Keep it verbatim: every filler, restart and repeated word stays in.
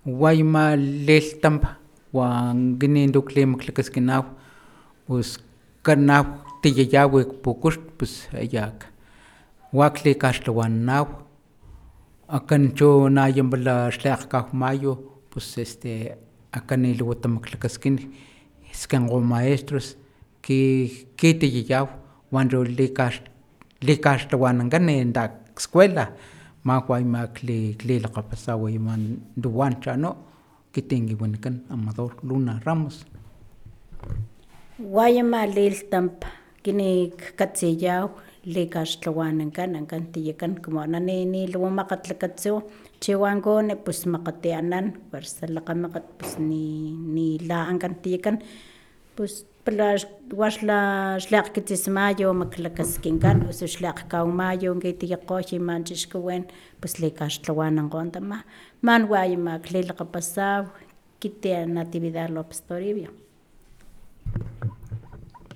Guayma leltampa wan ginin duclim clacasquinaw pues canaw tiyayawi pukush pues ayak wakli kaxtlawannaw akancho nayambala xleqkaw mayo pues este akan niluwatam clacasquin scango maestros ki kitiyayaw wanro likax likaxtlawanankan nda escuela mahuayma kli klilakgapasaw man luwan chano kitin kiwanikan Amador Luna Ramos. Guayama liltampa kini katsiyaw likaxtlawanankan ankan tiyakan como ana niluwamakgat lakatsu chiwankoni pues makgatianan kuersa lakgamakgat pus ni nila ankan tiyakan pus pala waxla xleakgkitsis mayo maklakaskinkan osu xleakgkaw mayo kitiyakgo chi man chixkuwin pus likaxtlawanankgo tama man wayama klilakgapasaw kiti Natividad Lopez Toribio.